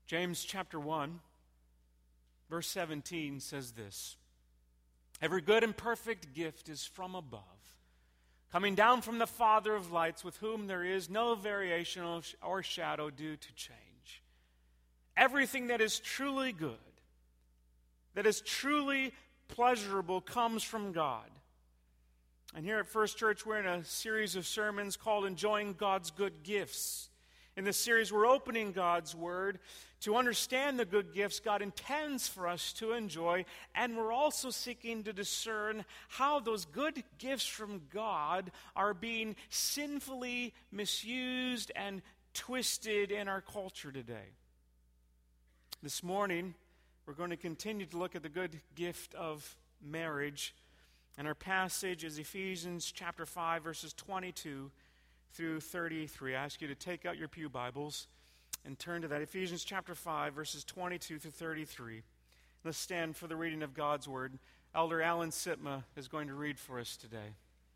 James chapter 1, verse 17 says this: "Every good and perfect gift is from above, coming down from the Father of lights, with whom there is no variation or shadow due to change." Everything that is truly good, that is truly pleasurable, comes from God. And here at First Church, we're in a series of sermons called Enjoying God's Good Gifts. In this series, we're opening God's Word to understand the good gifts God intends for us to enjoy, and we're also seeking to discern how those good gifts from God are being sinfully misused and twisted in our culture today. This morning, we're going to continue to look at the good gift of marriage, and our passage is Ephesians chapter 5, verses 22 through 33. I ask you to take out your pew Bibles and turn to that. Ephesians chapter 5, verses 22 through 33. Let's stand for the reading of God's Word. Elder Alan Sitma is going to read for us today.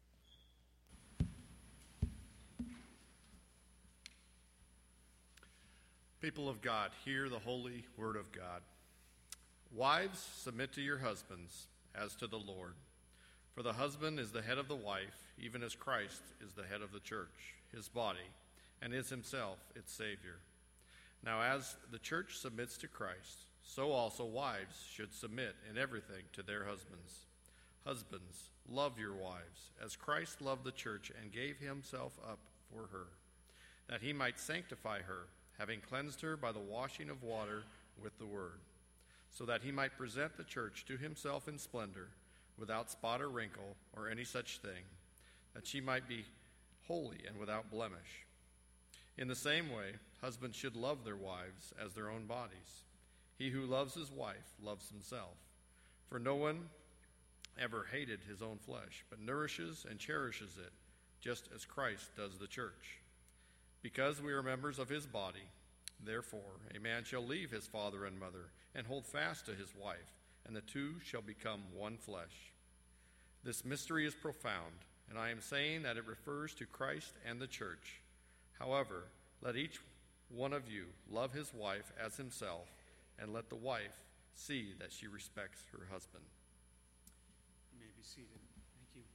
People of God, hear the holy word of God. Wives, submit to your husbands as to the Lord. For the husband is the head of the wife, even as Christ is the head of the church, his body, and is himself its Savior. Now as the church submits to Christ, so also wives should submit in everything to their husbands. Husbands, love your wives, as Christ loved the church and gave himself up for her, that he might sanctify her, having cleansed her by the washing of water with the word, so that he might present the church to himself in splendor, without spot or wrinkle or any such thing, that she might be holy and without blemish. In the same way, husbands should love their wives as their own bodies. He who loves his wife loves himself. For no one ever hated his own flesh, but nourishes and cherishes it, just as Christ does the church. Because we are members of his body, therefore a man shall leave his father and mother and hold fast to his wife, and the two shall become one flesh. This mystery is profound, and I am saying that it refers to Christ and the church. However, let each one of you love his wife as himself, and let the wife see that she respects her husband. You may be seated. Thank you.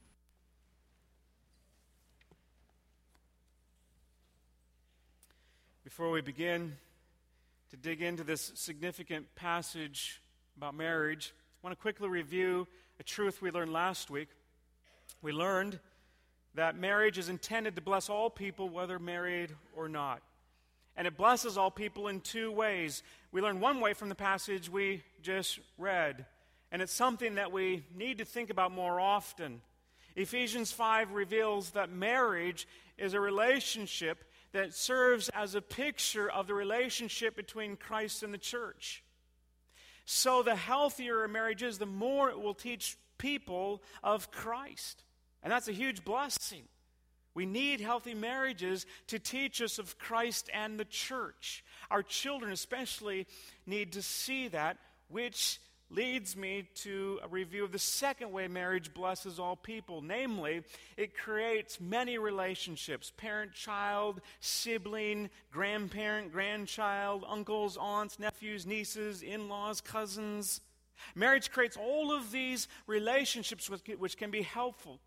Before we begin to dig into this significant passage about marriage, I want to quickly review a truth we learned last week. We learned that marriage is intended to bless all people, whether married or not. And it blesses all people in two ways. We learned one way from the passage we just read, and it's something that we need to think about more often. Ephesians 5 reveals that marriage is a relationship that serves as a picture of the relationship between Christ and the church. So the healthier a marriage is, the more it will teach people of Christ. And that's a huge blessing. We need healthy marriages to teach us of Christ and the church. Our children especially need to see that, which leads me to a review of the second way marriage blesses all people. Namely, it creates many relationships: parent-child, sibling, grandparent, grandchild, uncles, aunts, nephews, nieces, in-laws, cousins. Marriage creates all of these relationships which can be helpful.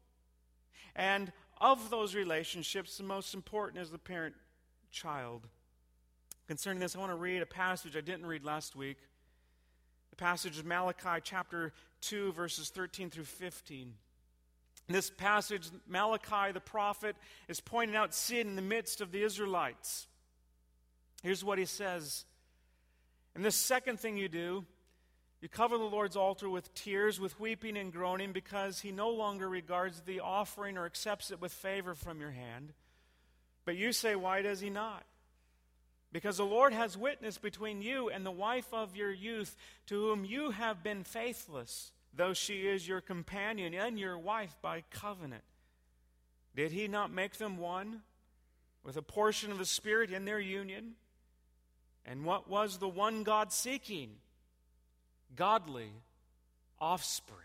And of those relationships, the most important is the parent-child. Concerning this, I want to read a passage I didn't read last week. The passage is Malachi chapter 2, verses 13 through 15. In this passage, Malachi the prophet is pointing out sin in the midst of the Israelites. Here's what he says: "And this second thing you do, you cover the Lord's altar with tears, with weeping and groaning, because he no longer regards the offering or accepts it with favor from your hand. But you say, why does he not? Because the Lord has witness between you and the wife of your youth, to whom you have been faithless, though she is your companion and your wife by covenant. Did he not make them one, with a portion of the Spirit in their union? And what was the one God seeking? Godly offspring.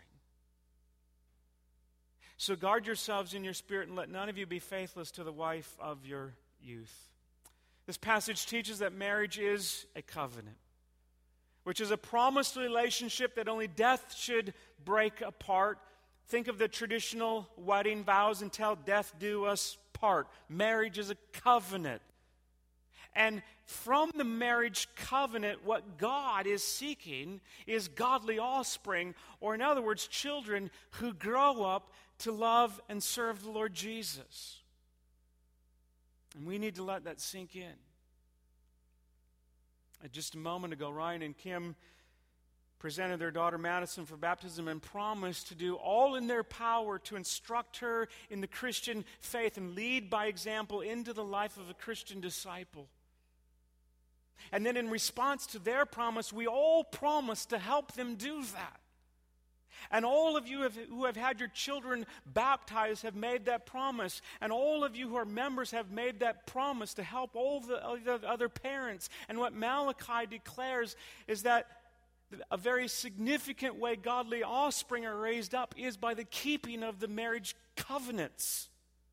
So guard yourselves in your spirit, and let none of you be faithless to the wife of your youth." This passage teaches that marriage is a covenant, which is a promised relationship that only death should break apart. Think of the traditional wedding vows: until death do us part. Marriage is a covenant. And from the marriage covenant, what God is seeking is godly offspring, or in other words, children who grow up to love and serve the Lord Jesus. And we need to let that sink in. Just a moment ago, Ryan and Kim presented their daughter Madison for baptism and promised to do all in their power to instruct her in the Christian faith and lead by example into the life of a Christian disciple. And then in response to their promise, we all promise to help them do that. And all of you who have had your children baptized have made that promise. And all of you who are members have made that promise to help all the other parents. And what Malachi declares is that a very significant way godly offspring are raised up is by the keeping of the marriage covenants.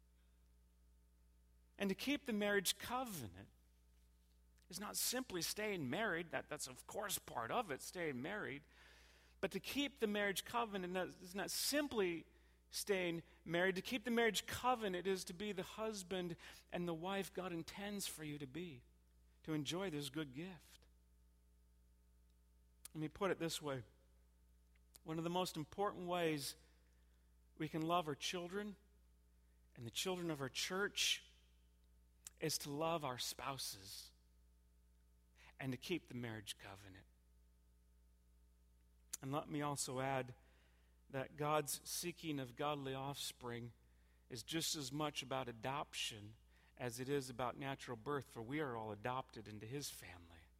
And to keep the marriage covenant is not simply staying married. That's of course part of it, staying married. But to keep the marriage covenant is not simply staying married. To keep the marriage covenant is to be the husband and the wife God intends for you to be, to enjoy this good gift. Let me put it this way. One of the most important ways we can love our children and the children of our church is to love our spouses and to keep the marriage covenant. And let me also add that God's seeking of godly offspring is just as much about adoption as it is about natural birth, for we are all adopted into His family.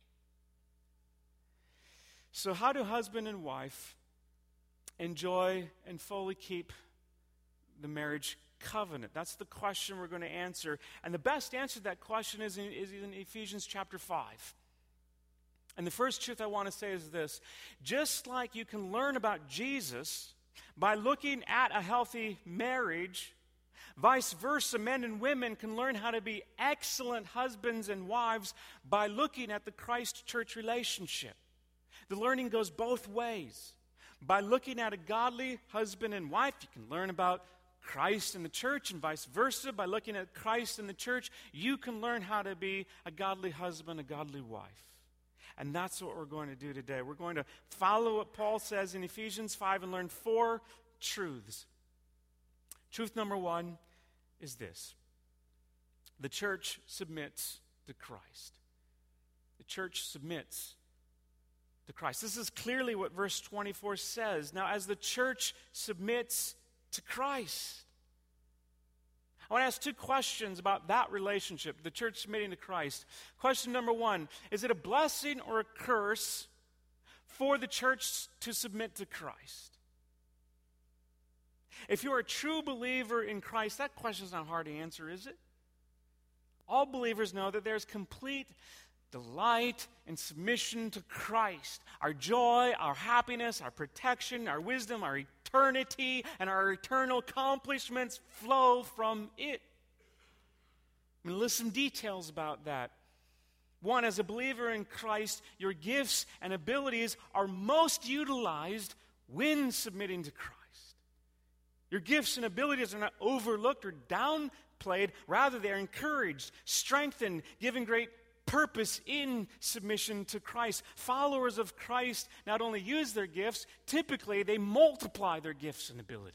So how do husband and wife enjoy and fully keep the marriage covenant? That's the question we're going to answer. And the best answer to that question is in Ephesians chapter 5. And the first truth I want to say is this: just like you can learn about Jesus by looking at a healthy marriage, vice versa, men and women can learn how to be excellent husbands and wives by looking at the Christ-church relationship. The learning goes both ways. By looking at a godly husband and wife, you can learn about Christ and the church, and vice versa. By looking at Christ and the church, you can learn how to be a godly husband, a godly wife. And that's what we're going to do today. We're going to follow what Paul says in Ephesians 5 and learn 4 truths. Truth number 1 is this: the church submits to Christ. The church submits to Christ. This is clearly what verse 24 says. Now, as the church submits to Christ, I want to ask 2 questions about that relationship, the church submitting to Christ. Question number 1, is it a blessing or a curse for the church to submit to Christ? If you're a true believer in Christ, that question is not hard to answer, is it? All believers know that there's complete delight and submission to Christ. Our joy, our happiness, our protection, our wisdom, our eternity, and our eternal accomplishments flow from it. I'm going to list some details about that. 1, as a believer in Christ, your gifts and abilities are most utilized when submitting to Christ. Your gifts and abilities are not overlooked or downplayed. Rather, they're encouraged, strengthened, given great purpose in submission to Christ. Followers of Christ not only use their gifts, typically they multiply their gifts and abilities.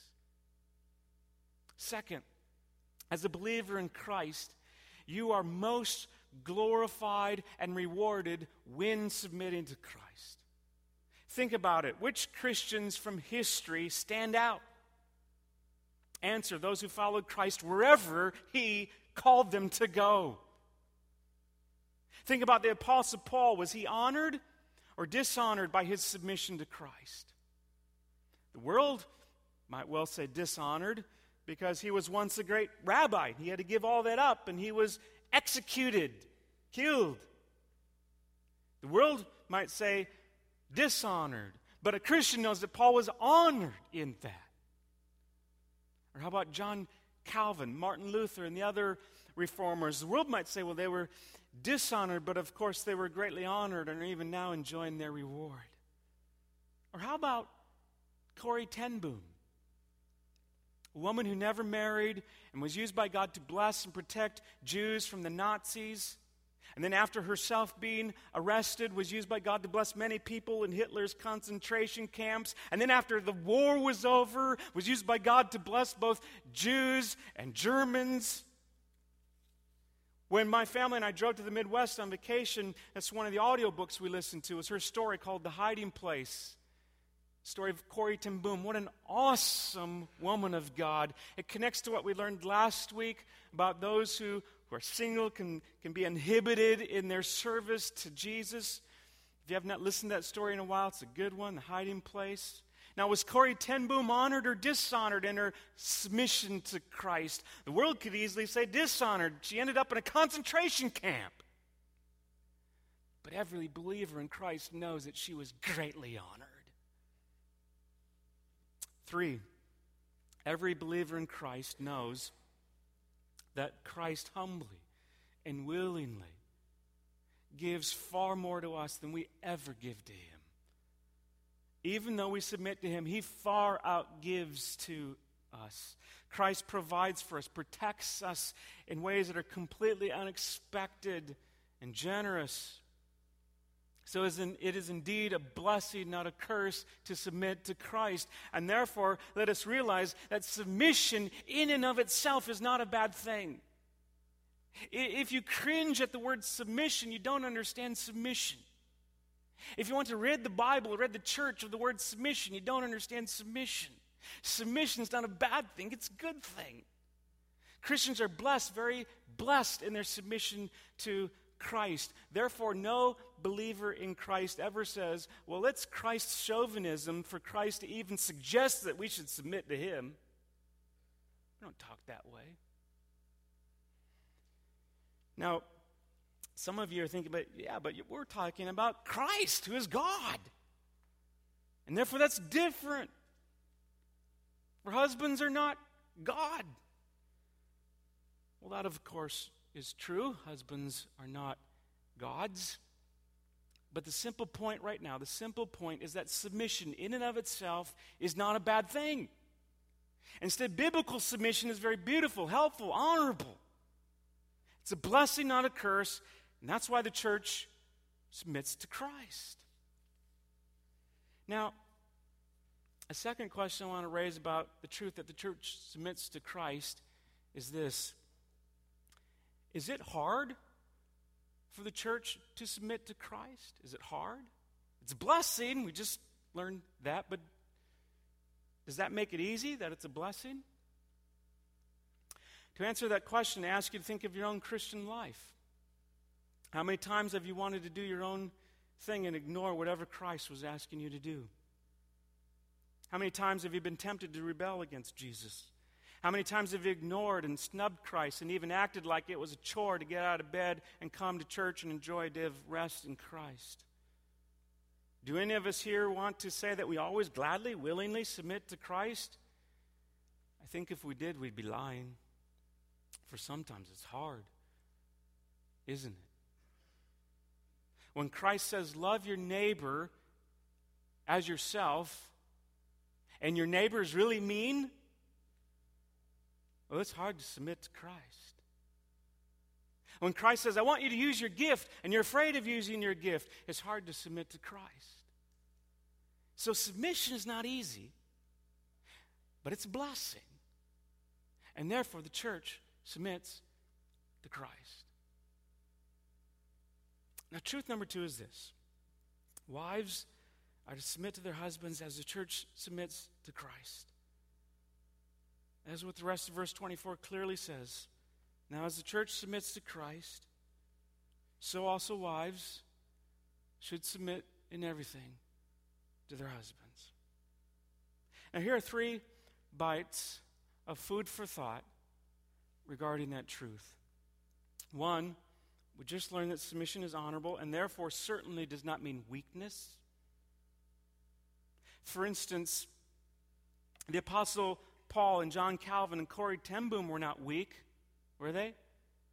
2, as a believer in Christ, you are most glorified and rewarded when submitting to Christ. Think about it. Which Christians from history stand out? Answer: those who followed Christ wherever He called them to go. Think about the Apostle Paul. Was he honored or dishonored by his submission to Christ? The world might well say dishonored, because he was once a great rabbi. He had to give all that up, and he was executed, killed. The world might say dishonored, but a Christian knows that Paul was honored in that. Or how about John Calvin, Martin Luther, and the other reformers. The world might say, well, they were dishonored, but of course they were greatly honored and are even now enjoying their reward. Or how about Corrie ten Boom? A woman who never married and was used by God to bless and protect Jews from the Nazis. And then after herself being arrested, was used by God to bless many people in Hitler's concentration camps. And then after the war was over, was used by God to bless both Jews and Germans. When my family and I drove to the Midwest on vacation, that's one of the audiobooks we listened to. It was her story called The Hiding Place. Story of Corrie ten Boom. What an awesome woman of God. It connects to what we learned last week about those who are single can be inhibited in their service to Jesus. If you have not listened to that story in a while, it's a good one, The Hiding Place. Now, was Corrie ten Boom honored or dishonored in her submission to Christ? The world could easily say dishonored. She ended up in a concentration camp. But every believer in Christ knows that she was greatly honored. 3, every believer in Christ knows that Christ humbly and willingly gives far more to us than we ever give to Him. Even though we submit to Him, He far outgives to us. Christ provides for us, protects us in ways that are completely unexpected and generous. So it is indeed a blessing, not a curse, to submit to Christ. And therefore, let us realize that submission in and of itself is not a bad thing. If you cringe at the word submission, you don't understand submission. If you want to rid the Bible, rid the church of the word submission, you don't understand submission. Submission is not a bad thing, it's a good thing. Christians are blessed, very blessed in their submission to Christ. Therefore, no believer in Christ ever says, well, it's Christ's chauvinism for Christ to even suggest that we should submit to Him. We don't talk that way. Now, some of you are thinking, but we're talking about Christ, who is God. And therefore, that's different. For husbands are not God. Well, that, of course, is true. Husbands are not gods. But the simple point right now, the simple point is that submission in and of itself is not a bad thing. Instead, biblical submission is very beautiful, helpful, honorable. It's a blessing, not a curse, and that's why the church submits to Christ. Now, a second question I want to raise about the truth that the church submits to Christ is this. Is it hard for the church to submit to Christ? Is it hard? It's a blessing. We just learned that, but does that make it easy, that it's a blessing? To answer that question, I ask you to think of your own Christian life. How many times have you wanted to do your own thing and ignore whatever Christ was asking you to do? How many times have you been tempted to rebel against Jesus? How many times have you ignored and snubbed Christ and even acted like it was a chore to get out of bed and come to church and enjoy a day of rest in Christ? Do any of us here want to say that we always gladly, willingly submit to Christ? I think if we did, we'd be lying. For sometimes it's hard, isn't it? When Christ says, love your neighbor as yourself, and your neighbor is really mean, well, it's hard to submit to Christ. When Christ says, I want you to use your gift, and you're afraid of using your gift, it's hard to submit to Christ. So submission is not easy, but it's a blessing. And therefore, the church submits to Christ. Now, truth number 2 is this. Wives are to submit to their husbands as the church submits to Christ. As what the rest of verse 24 clearly says. Now, as the church submits to Christ, so also wives should submit in everything to their husbands. Now, here are 3 bites of food for thought regarding that truth. 1, we just learned that submission is honorable and therefore certainly does not mean weakness. For instance, the Apostle Paul and John Calvin and Corrie ten Boom were not weak, were they?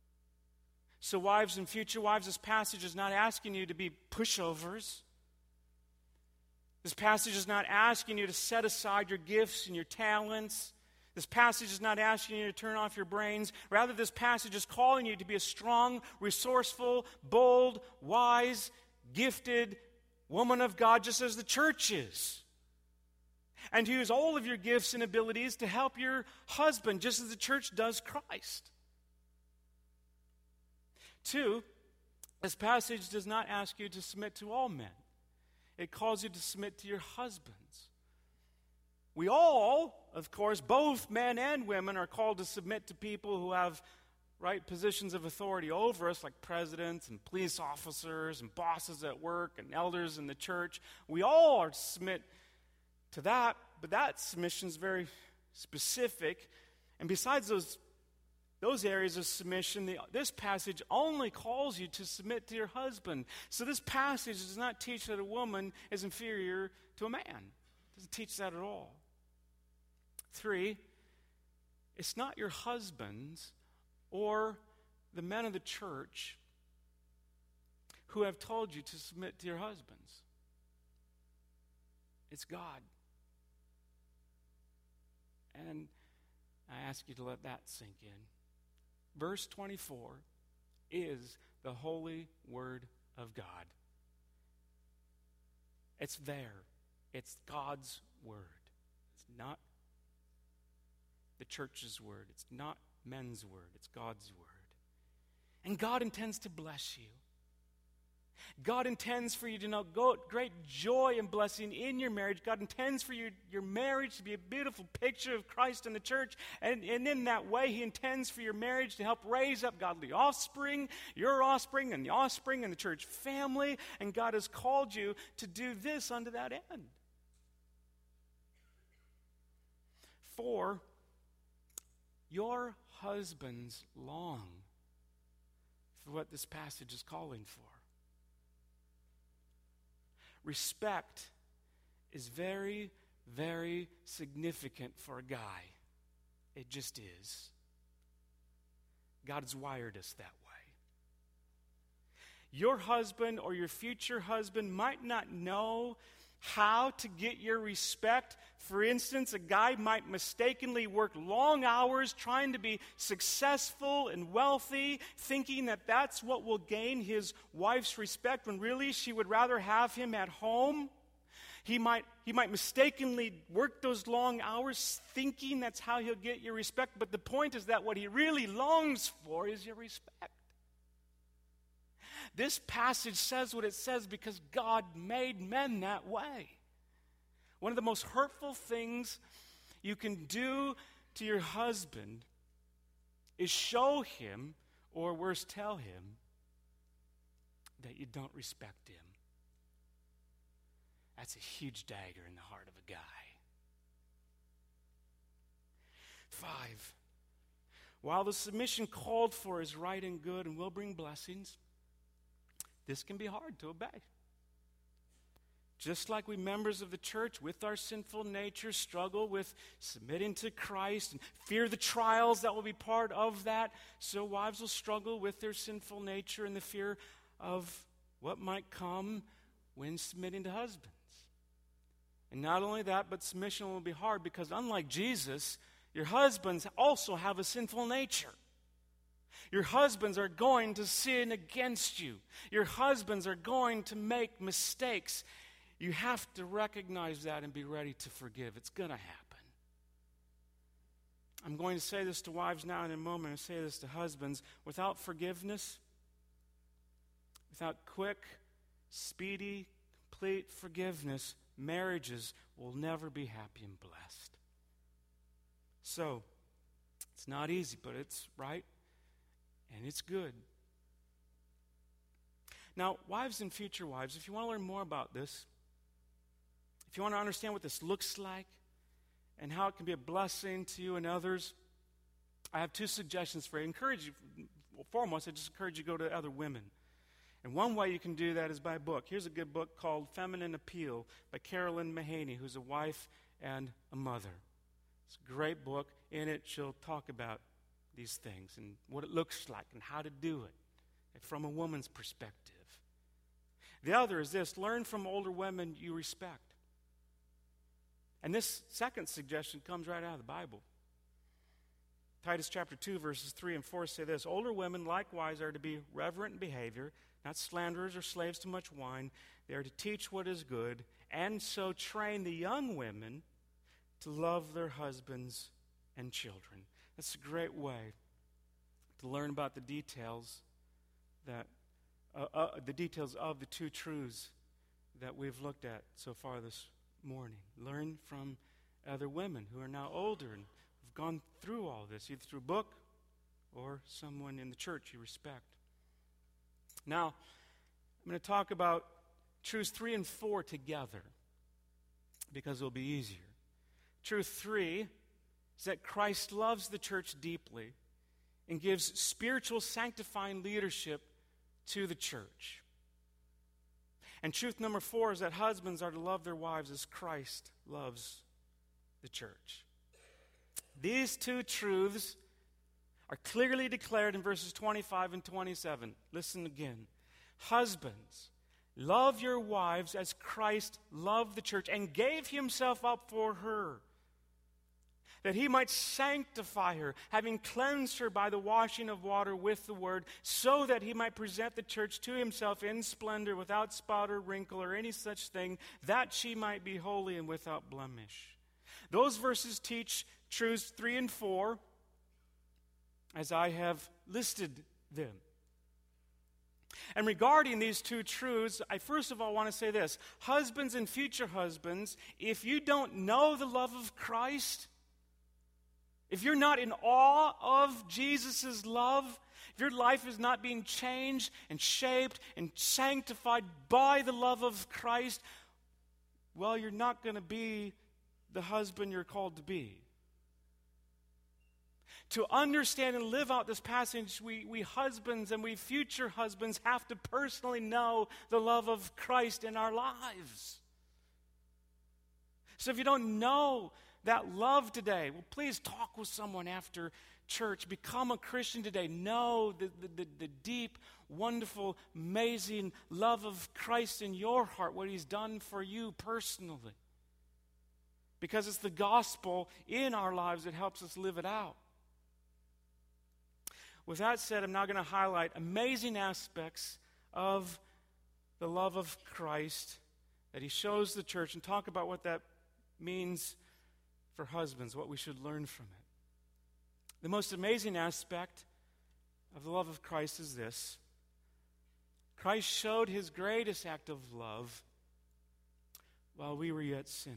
So wives and future wives, this passage is not asking you to be pushovers. This passage is not asking you to set aside your gifts and your talents. This passage is not asking you to turn off your brains. Rather, this passage is calling you to be a strong, resourceful, bold, wise, gifted woman of God, just as the church is. And to use all of your gifts and abilities to help your husband, just as the church does Christ. 2, this passage does not ask you to submit to all men. It calls you to submit to your husbands. We all, of course, both men and women, are called to submit to people who have right positions of authority over us, like presidents and police officers and bosses at work and elders in the church. We all are to submit to that, but that submission is very specific. And besides those areas of submission, this passage only calls you to submit to your husband. So this passage does not teach that a woman is inferior to a man. It doesn't teach that at all. 3, it's not your husbands or the men of the church who have told you to submit to your husbands. It's God. And I ask you to let that sink in. Verse 24 is the holy word of God. It's there. It's God's word. It's not the church's word. It's not men's word. It's God's word. And God intends to bless you. God intends for you to know great joy and blessing in your marriage. God intends for your marriage to be a beautiful picture of Christ and the church. And in that way, He intends for your marriage to help raise up godly offspring, your offspring, and the offspring and the church family. And God has called you to do this unto that end. 4, your husbands long for what this passage is calling for. Respect is very, very significant for a guy. It just is. God has wired us that way. Your husband or your future husband might not know how to get your respect. For instance, a guy might mistakenly work long hours trying to be successful and wealthy, thinking that that's what will gain his wife's respect, when really she would rather have him at home. He might mistakenly work those long hours thinking that's how he'll get your respect, but the point is that what he really longs for is your respect. This passage says what it says because God made men that way. One of the most hurtful things you can do to your husband is show him, or worse, tell him, that you don't respect him. That's a huge dagger in the heart of a guy. 5, while the submission called for is right and good and will bring blessings, this can be hard to obey. Just like we members of the church with our sinful nature struggle with submitting to Christ and fear the trials that will be part of that, so wives will struggle with their sinful nature and the fear of what might come when submitting to husbands. And not only that, but submission will be hard because unlike Jesus, your husbands also have a sinful nature. Your husbands are going to sin against you. Your husbands are going to make mistakes. You have to recognize that and be ready to forgive. It's going to happen. I'm going to say this to wives now in a moment. I say this to husbands. Without forgiveness, without quick, speedy, complete forgiveness, marriages will never be happy and blessed. So, it's not easy, but it's right. And it's good. Now, wives and future wives, if you want to learn more about this, if you want to understand what this looks like and how it can be a blessing to you and others, I have 2 suggestions for you. I encourage you, well, foremost, I just encourage you to go to other women. And one way you can do that is by a book. Here's a good book called Feminine Appeal by Carolyn Mahaney, who's a wife and a mother. It's a great book. In it, she'll talk about these things and what it looks like and how to do it. from a woman's perspective. The other is this: learn from older women you respect. And this second suggestion comes right out of the Bible. Titus chapter 2, verses 3 and 4 say this: older women likewise are to be reverent in behavior, not slanderers or slaves to much wine. They are to teach what is good, and so train the young women to love their husbands and children. That's a great way to learn about the details that the details of the two truths that we've looked at so far this morning. Learn from other women who are now older and have gone through all this, either through a book or someone in the church you respect. Now, I'm going to talk about truths 3 and 4 together because it'll be easier. Truth 3 is that Christ loves the church deeply and gives spiritual sanctifying leadership to the church. And truth number 4 is that husbands are to love their wives as Christ loves the church. These two truths are clearly declared in verses 25 and 27. Listen again. Husbands, love your wives as Christ loved the church and gave himself up for her, that he might sanctify her, having cleansed her by the washing of water with the word, so that he might present the church to himself in splendor, without spot or wrinkle or any such thing, that she might be holy and without blemish. Those verses teach truths 3 and 4 as I have listed them. And regarding these two truths, I first of all want to say this: husbands and future husbands, if you don't know the love of Christ, if you're not in awe of Jesus' love, if your life is not being changed and shaped and sanctified by the love of Christ, well, you're not going to be the husband you're called to be. To understand and live out this passage, we husbands and we future husbands have to personally know the love of Christ in our lives. So if you don't know that love today, well, please talk with someone after church. Become a Christian today. Know the deep, wonderful, amazing love of Christ in your heart, what he's done for you personally. Because it's the gospel in our lives that helps us live it out. With that said, I'm now going to highlight amazing aspects of the love of Christ that he shows the church and talk about what that means for husbands, what we should learn from it. The most amazing aspect of the love of Christ is this: Christ showed his greatest act of love while we were yet sinners.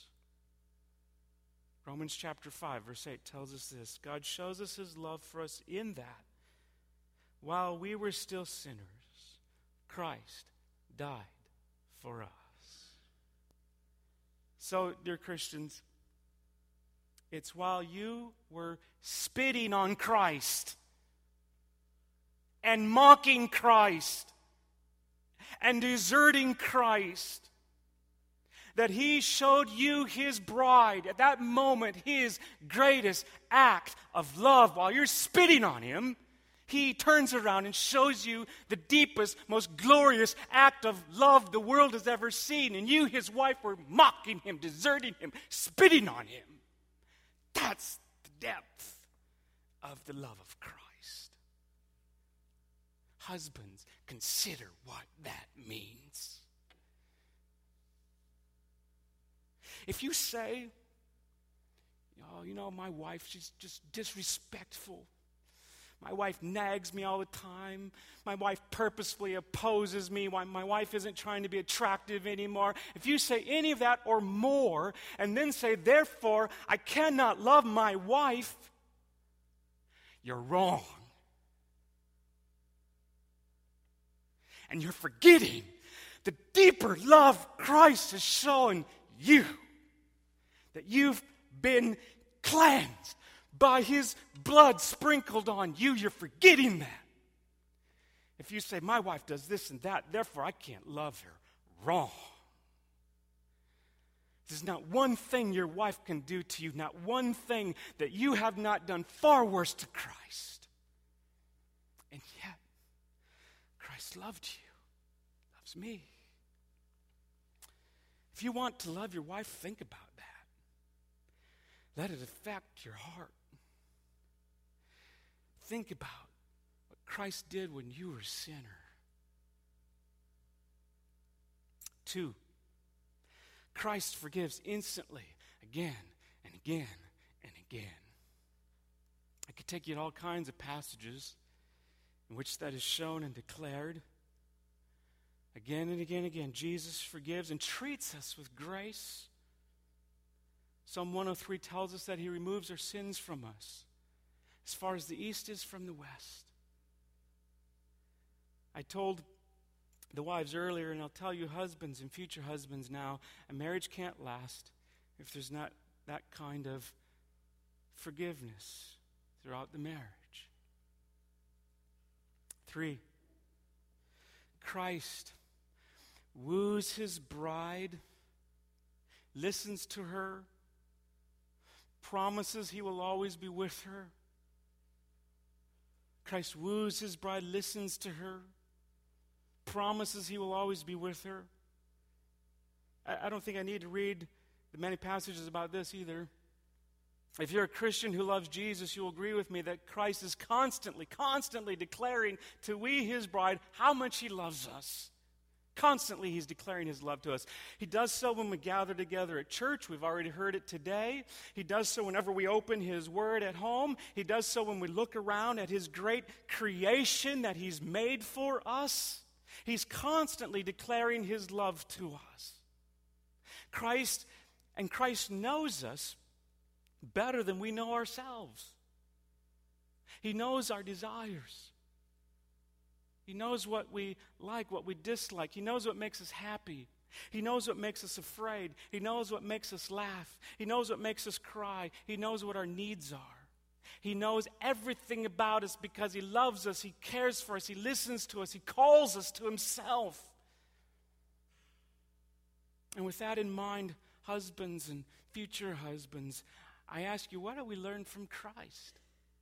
Romans chapter 5, verse 8 tells us this: God shows us his love for us in that while we were still sinners, Christ died for us. So, dear Christians, it's while you were spitting on Christ and mocking Christ and deserting Christ that he showed you his bride, at that moment, his greatest act of love. While you're spitting on him, he turns around and shows you the deepest, most glorious act of love the world has ever seen. And you, his wife, were mocking him, deserting him, spitting on him. That's the depth of the love of Christ. Husbands, consider what that means. If you say, oh, you know, my wife, she's just disrespectful. My wife nags me all the time. My wife purposefully opposes me. My wife isn't trying to be attractive anymore. If you say any of that or more, and then say, therefore, I cannot love my wife, you're wrong. And you're forgetting the deeper love Christ has shown you. That you've been cleansed by his blood sprinkled on you. You're forgetting that. If you say, my wife does this and that, therefore I can't love her, wrong. There's not one thing your wife can do to you, not one thing that you have not done far worse to Christ. And yet, Christ loved you, loves me. If you want to love your wife, think about that. Let it affect your heart. Think about what Christ did when you were a sinner. 2, Christ forgives instantly, again and again and again. I could take you to all kinds of passages in which that is shown and declared. Again and again and again, Jesus forgives and treats us with grace. Psalm 103 tells us that he removes our sins from us as far as the east is from the west. I told the wives earlier, and I'll tell you husbands and future husbands now, a marriage can't last if there's not that kind of forgiveness throughout the marriage. 3, Christ woos his bride, listens to her, promises he will always be with her. Christ woos his bride, listens to her, promises he will always be with her. I don't think I need to read the many passages about this either. If you're a Christian who loves Jesus, you'll agree with me that Christ is constantly declaring to we, his bride, how much he loves us. Constantly, he's declaring his love to us. He does so when we gather together at church. We've already heard it today. He does so whenever we open his word at home. He does so when we look around at his great creation that he's made for us. He's constantly declaring his love to us. Christ knows us better than we know ourselves. He knows our desires. He knows what we like, what we dislike. He knows what makes us happy. He knows what makes us afraid. He knows what makes us laugh. He knows what makes us cry. He knows what our needs are. He knows everything about us because he loves us. He cares for us. He listens to us. He calls us to himself. And with that in mind, husbands and future husbands, I ask you, what do we learn from Christ?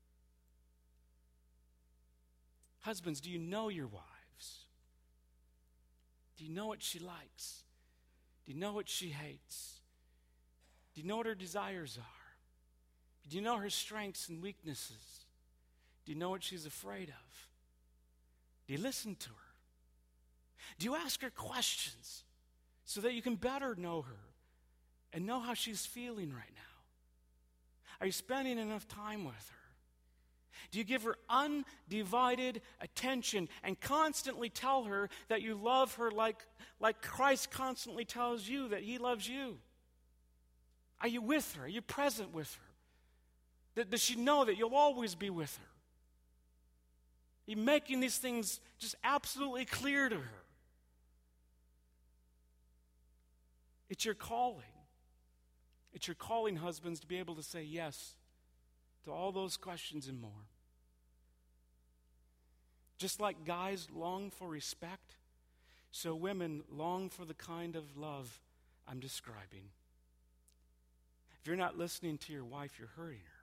Husbands, do you know your wives? Do you know what she likes? Do you know what she hates? Do you know what her desires are? Do you know her strengths and weaknesses? Do you know what she's afraid of? Do you listen to her? Do you ask her questions so that you can better know her and know how she's feeling right now? Are you spending enough time with her? Do you give her undivided attention and constantly tell her that you love her like Christ constantly tells you that he loves you? Are you with her? Are you present with her? Does she know that you'll always be with her? Are you making these things just absolutely clear to her? It's your calling. It's your calling, husbands, to be able to say yes to all those questions and more. Just like guys long for respect, so women long for the kind of love I'm describing. If you're not listening to your wife, you're hurting her.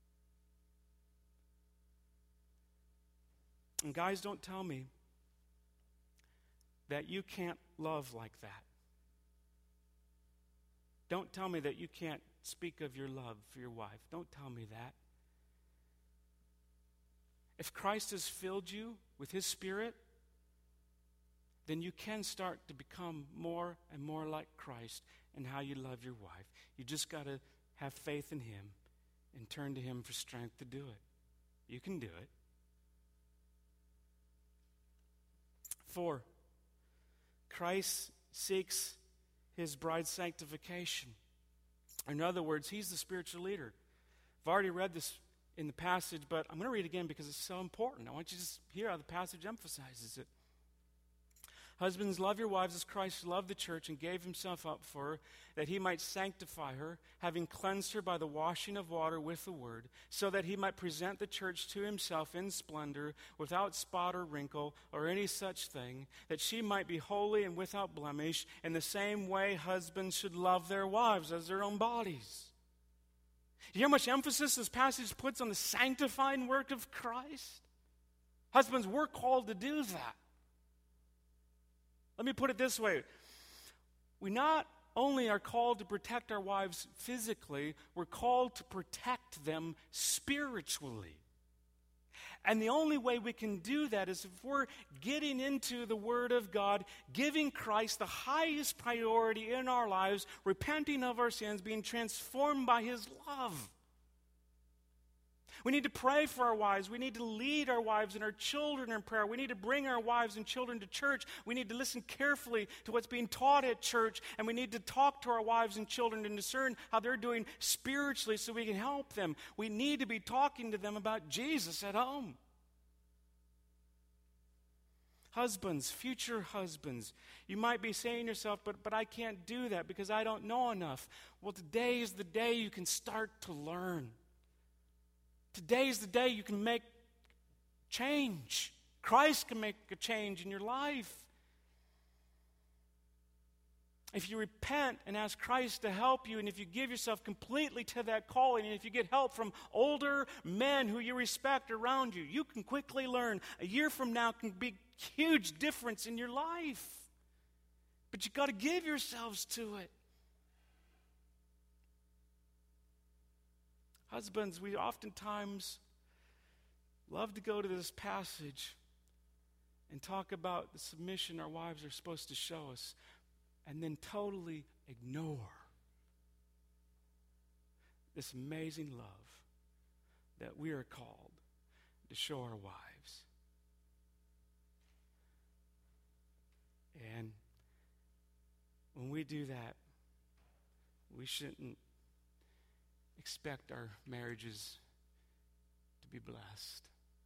And guys, don't tell me that you can't love like that. Don't tell me that you can't speak of your love for your wife. Don't tell me that. If Christ has filled you with his Spirit, then you can start to become more and more like Christ in how you love your wife. You just got to have faith in him and turn to him for strength to do it. You can do it. 4, Christ seeks his bride's sanctification. In other words, he's the spiritual leader. I've already read this in the passage, but I'm going to read it again because it's so important. I want you to just hear how the passage emphasizes it. Husbands, love your wives as Christ loved the church and gave himself up for her, that he might sanctify her, having cleansed her by the washing of water with the word, so that he might present the church to himself in splendor, without spot or wrinkle or any such thing, that she might be holy and without blemish. In the same way, husbands should love their wives as their own bodies. You hear how much emphasis this passage puts on the sanctifying work of Christ? Husbands, we're called to do that. Let me put it this way. We not only are called to protect our wives physically, we're called to protect them spiritually. And the only way we can do that is if we're getting into the Word of God, giving Christ the highest priority in our lives, repenting of our sins, being transformed by His love. We need to pray for our wives. We need to lead our wives and our children in prayer. We need to bring our wives and children to church. We need to listen carefully to what's being taught at church. And we need to talk to our wives and children and discern how they're doing spiritually so we can help them. We need to be talking to them about Jesus at home. Husbands, future husbands, you might be saying to yourself, but I can't do that because I don't know enough. Well, today is the day you can start to learn. Today is the day you can make change. Christ can make a change in your life. If you repent and ask Christ to help you, and if you give yourself completely to that calling, and if you get help from older men who you respect around you, you can quickly learn. A year from now can be a huge difference in your life. But you've got to give yourselves to it. Husbands, we oftentimes love to go to this passage and talk about the submission our wives are supposed to show us, and then totally ignore this amazing love that we are called to show our wives. And when we do that, we shouldn't expect our marriages to be blessed.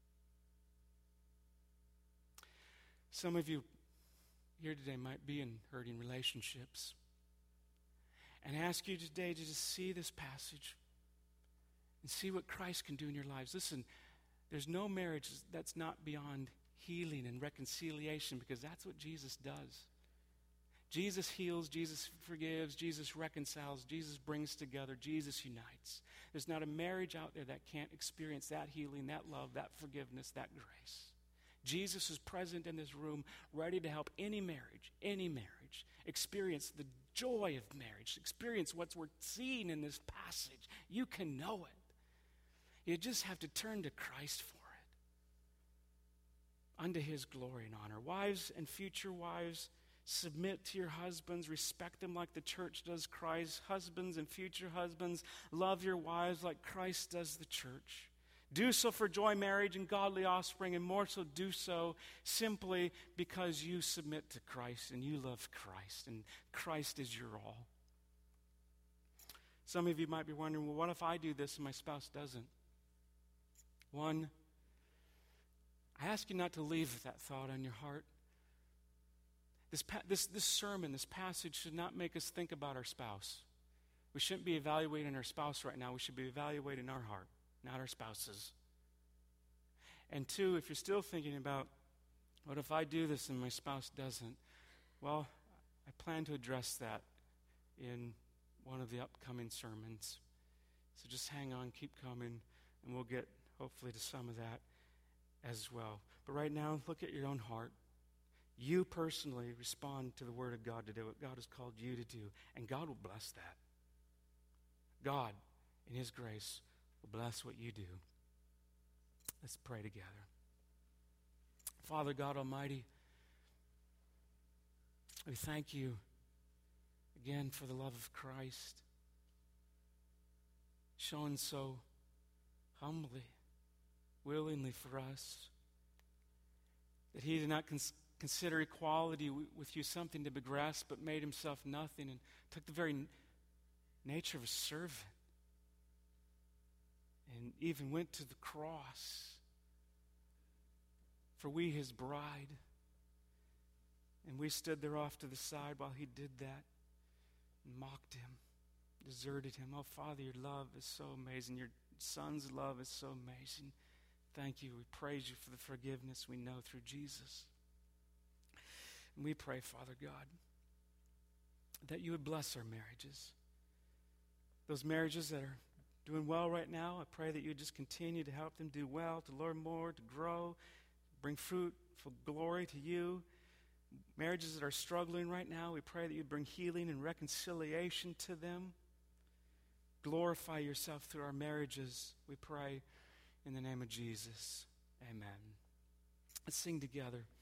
Some of you here today might be in hurting relationships. And I ask you today to just see this passage and see what Christ can do in your lives. Listen, there's no marriage that's not beyond healing and reconciliation, because that's what Jesus does. Jesus heals, Jesus forgives, Jesus reconciles, Jesus brings together, Jesus unites. There's not a marriage out there that can't experience that healing, that love, that forgiveness, that grace. Jesus is present in this room, ready to help any marriage experience the joy of marriage, experience what's worth seeing in this passage. You can know it. You just have to turn to Christ for it, unto His glory and honor. Wives and future wives, submit to your husbands, respect them like the church does Christ. Husbands and future husbands, love your wives like Christ does the church. Do so for joy, marriage, and godly offspring, and more so do so simply because you submit to Christ and you love Christ, and Christ is your all. Some of you might be wondering, well, what if I do this and my spouse doesn't? One, I ask you not to leave that thought on your heart. This sermon, this passage should not make us think about our spouse. We shouldn't be evaluating our spouse right now. We should be evaluating our heart, not our spouses. And two, if you're still thinking about, what if I do this and my spouse doesn't? Well, I plan to address that in one of the upcoming sermons. So just hang on, keep coming, and we'll get hopefully to some of that as well. But right now, look at your own heart. You personally respond to the Word of God to do what God has called you to do, and God will bless that. God, in His grace, will bless what you do. Let's pray together. Father God Almighty, we thank you again for the love of Christ, shown so humbly, willingly for us, that He did not consider equality with you something to be grasped, but made Himself nothing and took the very nature of a servant and even went to the cross for we, His bride. And we stood there off to the side while He did that and mocked Him, deserted Him. Oh, Father, your love is so amazing. Your Son's love is so amazing. Thank you. We praise you for the forgiveness we know through Jesus. And we pray, Father God, that you would bless our marriages. Those marriages that are doing well right now, I pray that you would just continue to help them do well, to learn more, to grow, bring fruitful glory to you. Marriages that are struggling right now, we pray that you'd bring healing and reconciliation to them. Glorify yourself through our marriages, we pray in the name of Jesus. Amen. Let's sing together.